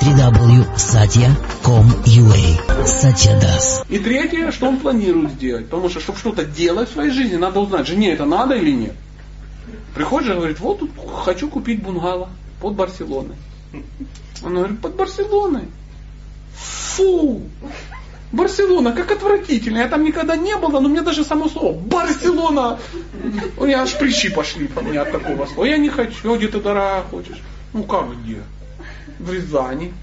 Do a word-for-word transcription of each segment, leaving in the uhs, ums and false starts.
три дабл ю точка сатья точка ком точка ю а. Сатья Дас. И третье, что он планирует сделать. Потому что, чтобы что-то делать в своей жизни, надо узнать, жене это надо или нет. Приходит же и говорит, вот тут хочу купить бунгало под Барселоной. Он говорит, под Барселоной? Фу! Барселона, как отвратительно. Я там никогда не была, но мне даже само слово Барселона. У меня аж прыщи пошли по мне от такого слова. Я не хочу, где ты, дорогая, хочешь? Ну как где? В Рязани.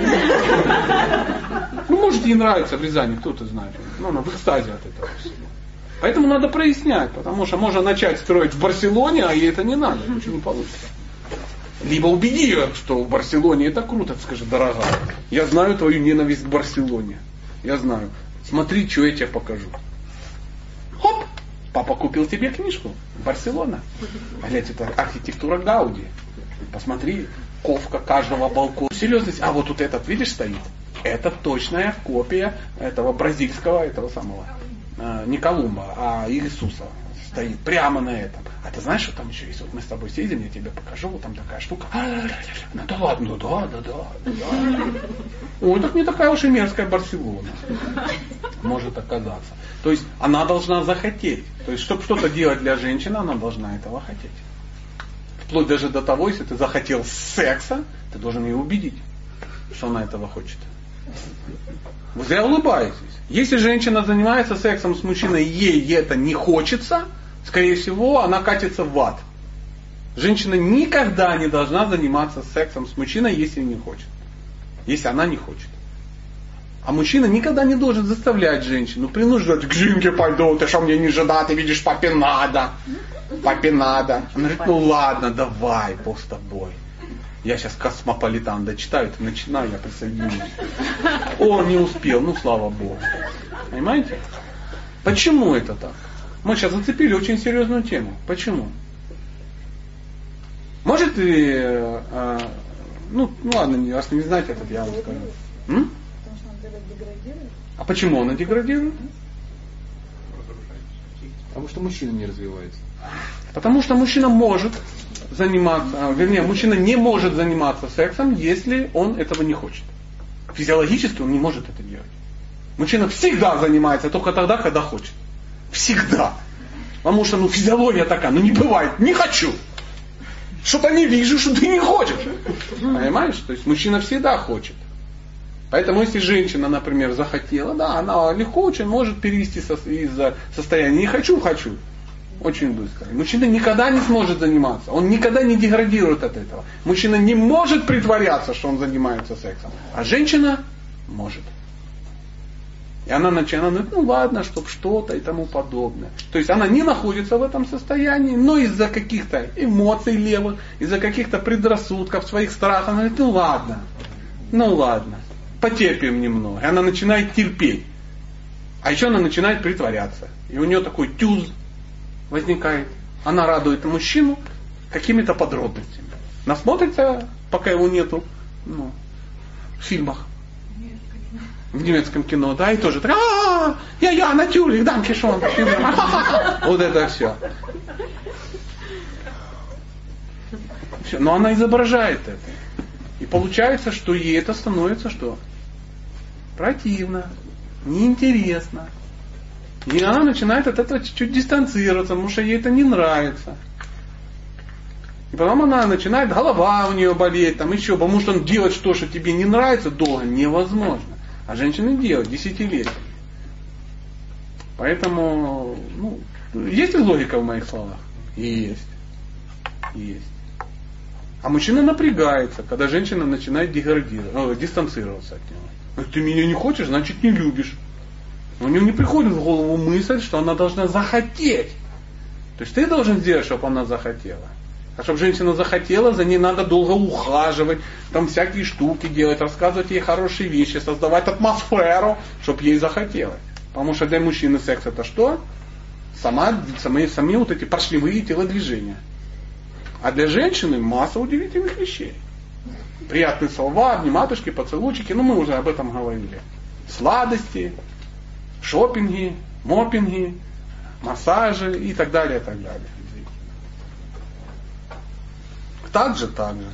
Ну, может, ей нравится в Рязани, кто-то знает. Ну, она в экстазе от этого всего. Поэтому надо прояснять, потому что можно начать строить в Барселоне, а ей это не надо, ничего не получится. Либо убеди ее, что в Барселоне это круто, скажи, дорогая, я знаю твою ненависть к Барселоне. Я знаю. Смотри, что я тебе покажу. Хоп! Папа купил тебе книжку. Барселона. А глядь, это архитектура Гауди. Посмотри, ковка каждого балкона. Серьезность. А вот тут этот, видишь, стоит? Это точная копия этого бразильского, этого самого. Не Колумба, а Иисуса. Стоит прямо на этом. А ты знаешь, что там еще есть? Вот мы с тобой съездим, я тебе покажу, вот там такая штука. Ну да ладно, ну да, да, да, да. Ой, так не такая уж и мерзкая Барселона. Может оказаться. То есть она должна захотеть. То есть, чтобы что-то делать для женщины, она должна этого хотеть. Вплоть даже до того, если ты захотел секса, ты должен ее убедить, что она этого хочет. Вы зря улыбаетесь. Если женщина занимается сексом с мужчиной, ей это не хочется, скорее всего, она катится в ад. Женщина никогда не должна заниматься сексом с мужчиной, если не хочет. Если она не хочет. А мужчина никогда не должен заставлять женщину, принуждать, к Жинке пойду, ты что мне не жена, ты видишь, папе надо. Папе надо. Она говорит, ну ладно, давай, Бог с тобой. Я сейчас Космополитан дочитаю, ты начинаю, я присоединюсь. О, не успел, ну слава Богу. Понимаете? Почему это так? Мы сейчас зацепили очень серьезную тему. Почему? Может и... Э, ну, ну ладно, раз вы не знаете этот, я вам скажу. М? Потому что он деградирует. А почему она деградирует? Потому что мужчина не развивается. Потому что мужчина может заниматься, вернее, мужчина не может заниматься сексом, если он этого не хочет. Физиологически он не может это делать. Мужчина всегда занимается только тогда, когда хочет. Всегда. Потому что ну, физиология такая, ну не бывает, не хочу. Что-то не вижу, что ты не хочешь. Понимаешь? То есть мужчина всегда хочет. Поэтому если женщина, например, захотела, да, она легко очень может перевести со, из состояния не хочу, хочу. Очень быстро. Мужчина никогда не сможет заниматься. Он никогда не деградирует от этого. Мужчина не может притворяться, что он занимается сексом. А женщина может. И она начинает, говорит, ну ладно, чтоб что-то и тому подобное. То есть она не находится в этом состоянии, но из-за каких-то эмоций левых, из-за каких-то предрассудков, своих страхов, она говорит, ну ладно, ну ладно, потерпим немного. И она начинает терпеть. А еще она начинает притворяться. И у нее такой тюз возникает. Она радует мужчину какими-то подробностями. Насмотрится, пока его нету, ну, в фильмах. В немецком кино, да, и тоже так, а я, я, натюрик, дам кишон. Вот это все. все. Но она изображает это. И получается, что ей это становится что? Противно, неинтересно. И она начинает от этого чуть-чуть дистанцироваться, потому что ей это не нравится. И потом она начинает, голова у нее болеть, там еще, потому что он делать то, что тебе не нравится, долго невозможно. А женщины делают десятилетиями. Поэтому, ну, есть ли логика в моих словах? Есть. Есть. А мужчина напрягается, когда женщина начинает деградировать, дистанцироваться от него. Ты меня не хочешь, значит не любишь. У него не приходит в голову мысль, что она должна захотеть. То есть ты должен сделать, чтобы она захотела. А чтобы женщина захотела, за ней надо долго ухаживать, там всякие штуки делать, рассказывать ей хорошие вещи, создавать атмосферу, чтобы ей захотелось. Потому что для мужчины секс это что? Сама, сами, сами вот эти поршневые телодвижения. А для женщины масса удивительных вещей. Приятные слова, обниматушки, поцелуйчики, ну мы уже об этом говорили. Сладости, шопинги, мопинги, массажи и так далее, и так далее. Так же, так же.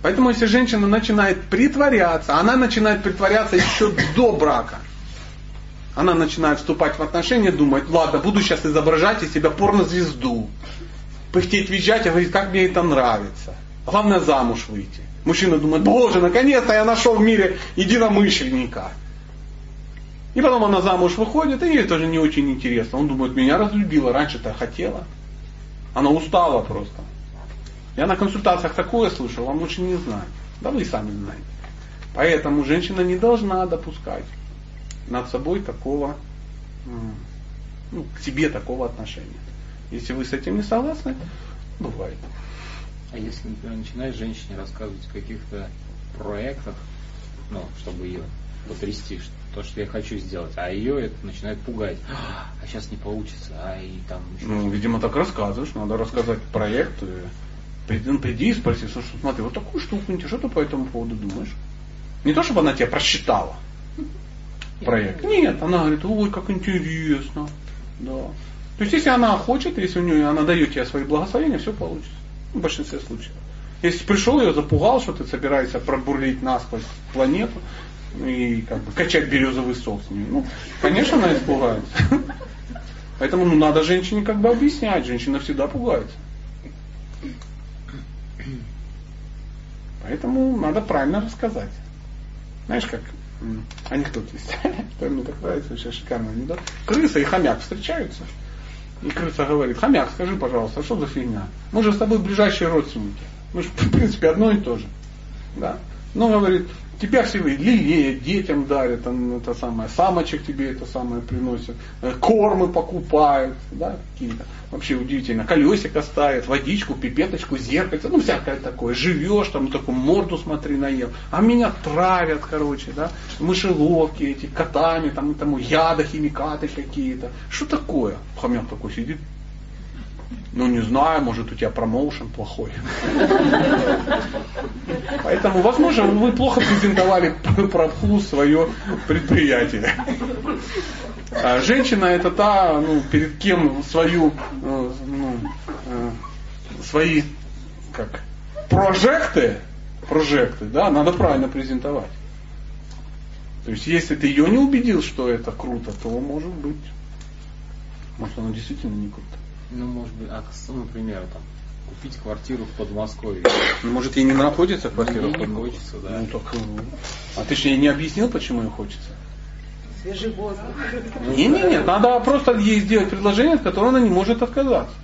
Поэтому если женщина начинает притворяться, она начинает притворяться еще до брака. Она начинает вступать в отношения, думает, ладно, буду сейчас изображать из себя порнозвезду. Пыхтеть, визжать, и говорит, как мне это нравится. Главное замуж выйти. Мужчина думает, боже, наконец-то я нашел в мире единомышленника. И потом она замуж выходит, и ей тоже не очень интересно. Он думает, меня разлюбила, раньше-то хотела. Она устала просто. Я на консультациях такое слышал, вам лучше не знать. Да вы сами знаете. Поэтому женщина не должна допускать над собой такого, ну, к себе такого отношения. Если вы с этим не согласны, бывает. А если, например, начинает женщине рассказывать о каких-то проектах, ну, чтобы ее потрясти, что, то, что я хочу сделать, а ее это начинает пугать. А сейчас не получится, а и там... Ну, видимо, так рассказываешь. Надо рассказать проект. Приди, ну, приди и спроси, слушай, смотри, вот такую штуку, что ты по этому поводу думаешь? Не то, чтобы она тебя просчитала. Проект. Нет, она говорит, ой, как интересно. Да. То есть, если она хочет, если у нее, она дает тебе свои благословения, все получится. В большинстве случаев. Если пришел, ее запугал, что ты собираешься пробурлить насквозь планету и как бы качать березовый сок с ней, ну, конечно, она испугается. Поэтому ну, надо женщине как бы объяснять. Женщина всегда пугается. Поэтому надо правильно рассказать. Знаешь, как анекдот есть. Что мне так нравится, вообще шикарный анекдот. Крыса и хомяк встречаются. И крыса говорит, хомяк, скажи, пожалуйста, что за фигня? Мы же с тобой ближайшие родственники. Мы же, в принципе, одно и то же. Да? Ну, говорит, тебя все лелеют, детям дарят, там, это самое, самочек тебе это самое приносят, кормы покупают, да, какие-то. Вообще удивительно. Колесико ставят, водичку, пипеточку, зеркальце, ну, всякое такое. Живешь, там, такую морду смотри, наел. А меня травят, короче, да, мышеловки эти, котами, там, тому, яды, химикаты какие-то. Что такое? Хомяк такой сидит. Ну, не знаю, может, у тебя промоушен плохой. Поэтому, возможно, вы плохо презентовали правху свое предприятие. А женщина это та, ну, перед кем свою, ну, свои, как, прожекты, прожекты, да, надо правильно презентовать. То есть, если ты ее не убедил, что это круто, то, может быть, может, оно действительно не круто. Ну, может быть, а, например, там, купить квартиру в Подмосковье. Может, ей не находится квартира в Подмосковье? Не хочется, да. Ну, так, а ты же ей не объяснил, почему ей хочется? Свежий воздух. Не, не, нет, надо просто ей сделать предложение, от которого она не может отказаться.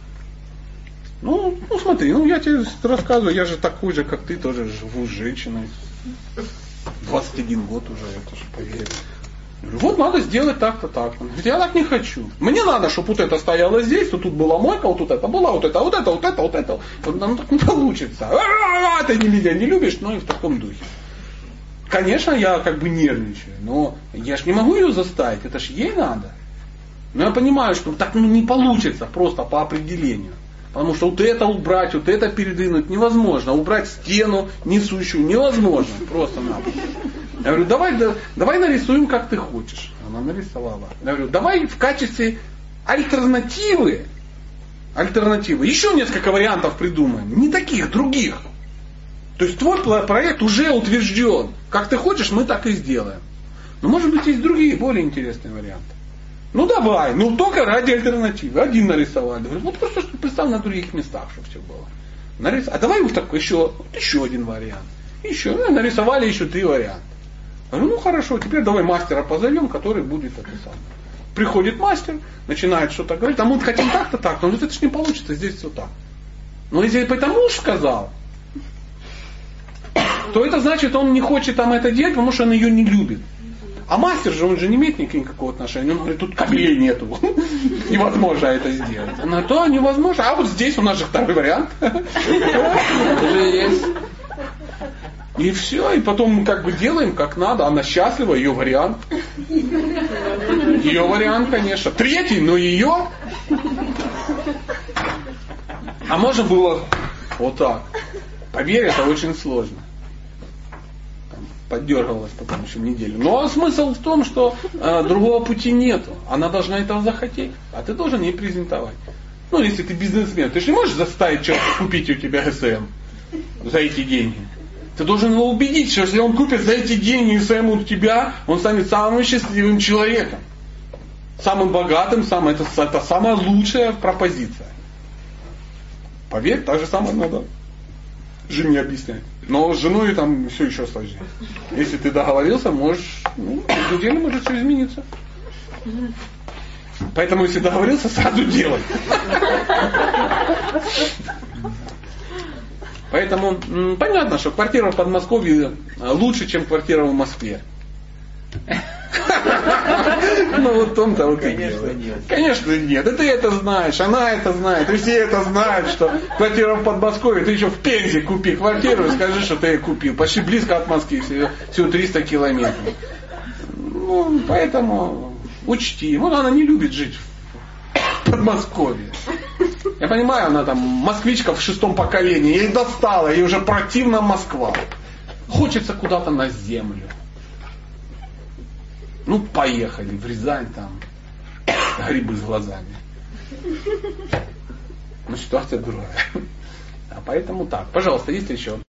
Ну, ну смотри, ну я тебе рассказываю, я же такой же, как ты, тоже живу с женщиной. двадцать один год уже, это же поверь. Вот надо сделать так-то так. Он говорит, я так не хочу. Мне надо, чтобы вот это стояло здесь, вот тут была мойка, вот тут это была, вот это, вот это, вот это, вот это. Ну так не получится. А, ты не меня не любишь, но и в таком духе. Конечно, я как бы нервничаю, но я ж не могу ее заставить, это ж ей надо. Но я понимаю, что так ну, не получится просто по определению. Потому что вот это убрать, вот это передвинуть невозможно. Убрать стену несущую невозможно. Просто-напросто. Я говорю, давай, да, давай нарисуем, как ты хочешь. Она нарисовала. Я говорю, давай в качестве альтернативы, альтернативы, еще несколько вариантов придумаем. Не таких, других. То есть твой проект уже утвержден. Как ты хочешь, мы так и сделаем. Но может быть есть другие, более интересные варианты. Ну давай, ну только ради альтернативы. Один нарисовали. Говорю, вот просто что представь на других местах, чтобы все было. Нарис... А давай вот такой еще, вот еще один вариант. Еще. Ну, нарисовали еще три варианта. Говорю, ну хорошо, теперь давай мастера позовем, который будет это самое. Приходит мастер, начинает что-то говорить, а мы хотим так-то так, но вот это же не получится, здесь все так. Но если потому уж сказал, то это значит, он не хочет там это делать, потому что он ее не любит. А мастер же, он же не имеет никакого отношения. Он говорит, тут кабелей нету. Невозможно это сделать. Она говорит, то невозможно. А вот здесь у нас же второй вариант. Уже есть. И все. И потом мы как бы делаем как надо. Она счастлива, ее вариант. Ее вариант, конечно. Третий, но ее. А можно было вот так. Поверь, это очень сложно. Поддергалась потом еще неделю. Но смысл в том, что э, другого пути нету. Она должна этого захотеть, а ты должен ей презентовать. Ну, если ты бизнесмен, ты же не можешь заставить человека купить у тебя эс эм за эти деньги. Ты должен его убедить, что если он купит за эти деньги и займут тебя, он станет самым счастливым человеком. Самым богатым, самым, это, это самая лучшая пропозиция. Поверь, так же самое надо жене объяснять. Но с женой там все еще сложнее. Если ты договорился, можешь, ну, в неделю может все измениться. Поэтому, если договорился, сразу делай. Поэтому м, понятно, что квартира в Подмосковье лучше, чем квартира в Москве. Ну вот в том-то вот и дело. Конечно нет. И ты это знаешь, она это знает, и все это знают, что квартира в Подмосковье, ты еще в Пензе купи квартиру и скажи, что ты ее купил. Почти близко от Москвы, всего триста километров. Ну, поэтому учти. Вот она не любит жить в Подмосковье. Я понимаю, она там москвичка в шестом поколении, ей достала, ей уже противна Москва. Хочется куда-то на землю. Ну, поехали в Рязань, там грибы с глазами. Но ситуация другая. А поэтому так. Пожалуйста, есть еще?